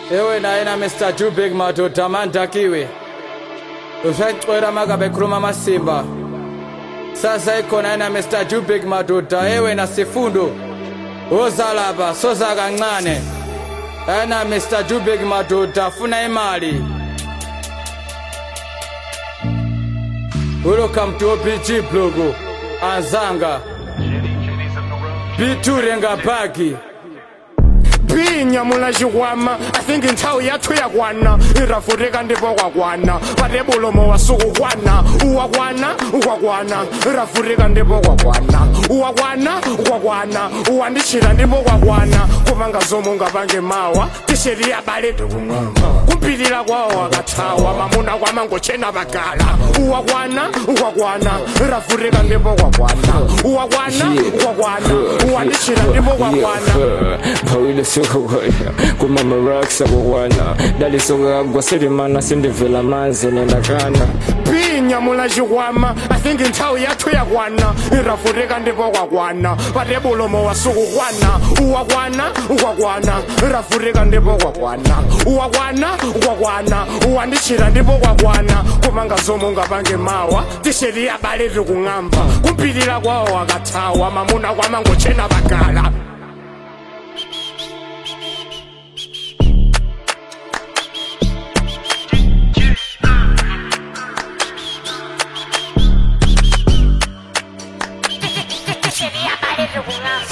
Ewe na yena Mr. Jubek madoda mandakiwe. Usacwera makabe khuluma amasimba. Sasa ikhona yena Mr. Jubek madoda ewe na Sifundo. Ozalaba soza kancane. Yena Mr. Jubek madoda funa imali. Welcome to OPG Blogo. Anzanga. Biture ngapaki. Pinya mula jiwama I think nthawi yathu yakwana irafurika ndipo kwakwana patebulomo wasuku kwana uwakwana irafurika ndipo kwakwana uwakwana uwandishira ndipo kwakwana kumanga zomo ngapange mawa tisheri yabale ndikumwamba kumpilira kwawo akathawa mamuna kwamangochena bagala uwakwana irafurika ndipo kwakwana uwakwana uwandishira ndipo kwakwana kuma maraks akukwana dalisoka gwaselimana sindivela manzi nendakana pinya mula jiwama I think nthawi yathu yakwana irafurika ndipo kwakwana patebulomo wasuku kwana uwakwana irafurika ndipo kwakwana uwakwana uwandishira ndipo kwakwana kumanga zomo ngapange mawa tisheri yabale tikung'amba kumpilira kwawo akathawa mamuna kwamangochena bagala Sería para el